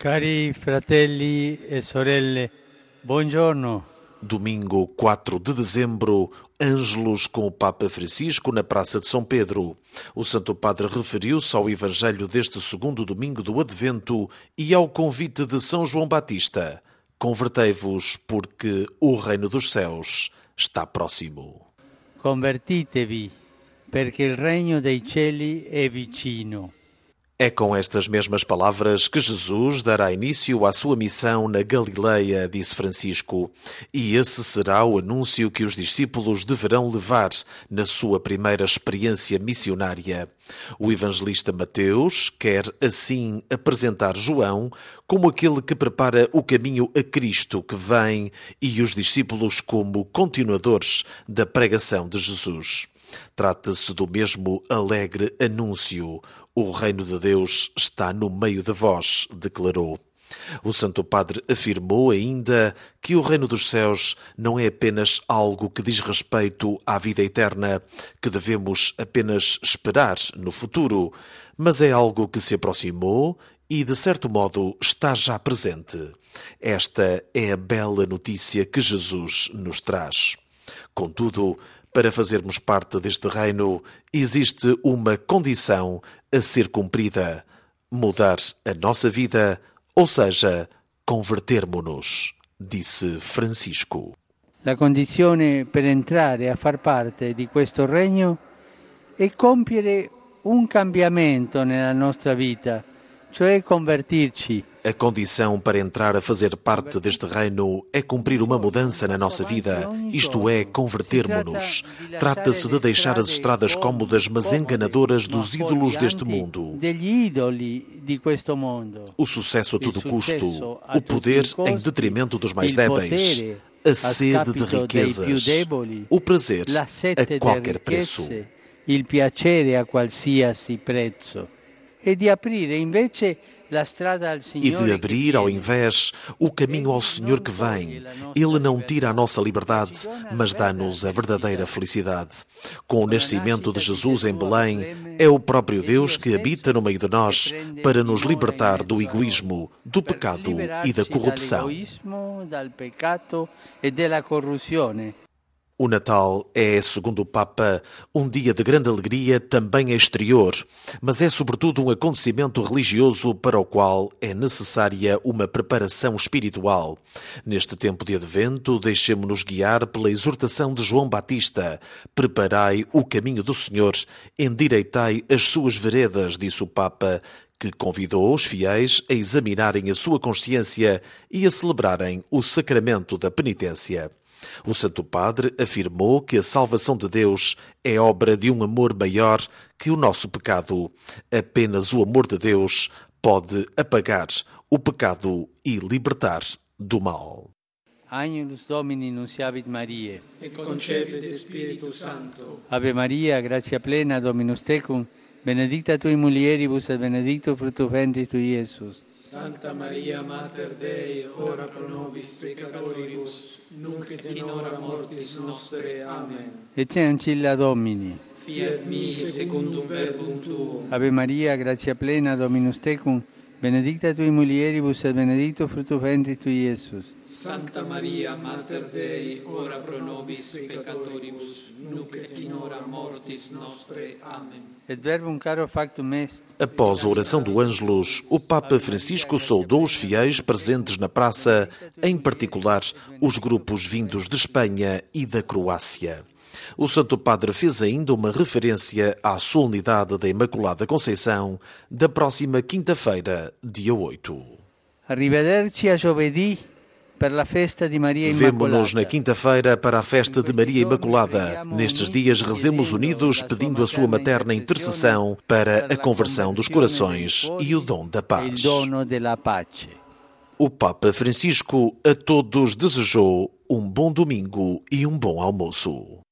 Cari fratelli e sorelle, buongiorno. Domingo 4 de dezembro, Ângelos com o Papa Francisco na Praça de São Pedro. O Santo Padre referiu-se ao Evangelho deste segundo domingo do Advento e ao convite de São João Batista. Convertei-vos, porque o reino dos céus está próximo. Convertitevi, perché il regno dei cieli è vicino. É com estas mesmas palavras que Jesus dará início à sua missão na Galileia, disse Francisco, e esse será o anúncio que os discípulos deverão levar na sua primeira experiência missionária. O evangelista Mateus quer assim apresentar João como aquele que prepara o caminho a Cristo que vem e os discípulos como continuadores da pregação de Jesus. Trata-se do mesmo alegre anúncio. O reino de Deus está no meio de vós, declarou. O Santo Padre afirmou ainda que o reino dos céus não é apenas algo que diz respeito à vida eterna, que devemos apenas esperar no futuro, mas é algo que se aproximou e, de certo modo, está já presente. Esta é a bela notícia que Jesus nos traz. Contudo, para fazermos parte deste reino, existe uma condição a ser cumprida: mudar a nossa vida, ou seja, convertermo-nos, disse Francisco. La condizione per entrare a far parte di questo regno è compiere un cambiamento nella nostra vita, cioè convertirci. A condição para entrar a fazer parte deste reino é cumprir uma mudança na nossa vida, isto é, convertermo-nos. Trata-se de deixar as estradas cômodas mas enganadoras dos ídolos deste mundo. O sucesso a todo custo, o poder em detrimento dos mais débeis, a sede de riquezas, o prazer a qualquer preço. Il piacere a qualsiasi prezzo. E di aprire invece E de abrir, ao invés, o caminho ao Senhor que vem. Ele não tira a nossa liberdade, mas dá-nos a verdadeira felicidade. Com o nascimento de Jesus em Belém, é o próprio Deus que habita no meio de nós para nos libertar do egoísmo, do pecado e da corrupção. O Natal é, segundo o Papa, um dia de grande alegria também exterior, mas é sobretudo um acontecimento religioso para o qual é necessária uma preparação espiritual. Neste tempo de Advento, deixemo-nos guiar pela exortação de João Batista: preparai o caminho do Senhor, endireitai as suas veredas, disse o Papa, que convidou os fiéis a examinarem a sua consciência e a celebrarem o sacramento da penitência. O Santo Padre afirmou que a salvação de Deus é obra de um amor maior que o nosso pecado. Apenas o amor de Deus pode apagar o pecado e libertar do mal. Agnus Domini nunciavit Mariae. Et concepit Spiritus Sancto. Ave Maria, gratia plena, Dominus tecum, benedicta tui mulieribus et benedictus fructus ventris tui, Iesus. Sancta Maria Mater Dei, ora pro nobis peccatoribus, nunc et in hora mortis nostre. Amen. Ecce ancilla Domini. Fiat mi secundum verbum tuum. Ave Maria, gratia plena, Dominus tecum, benedicta tui mulieribus et benedictus fructus ventris tui, Iesus. Sancta Maria Mater Dei, ora pro nobis peccatoribus, nunc et in hora mortis nostre. Amen. Et verbum caro factum est. Após a oração do Ângelos, o Papa Francisco saudou os fiéis presentes na praça, em particular os grupos vindos de Espanha e da Croácia. O Santo Padre fez ainda uma referência à solenidade da Imaculada Conceição da próxima quinta-feira, dia 8. Arrivederci a giovedì per la festa di Maria Immacolata. Vemo-nos na quinta-feira para a festa de Maria Imaculada. Nestes dias rezemos unidos pedindo a sua materna intercessão para a conversão dos corações e o dom da paz. O Papa Francisco a todos desejou um bom domingo e um bom almoço.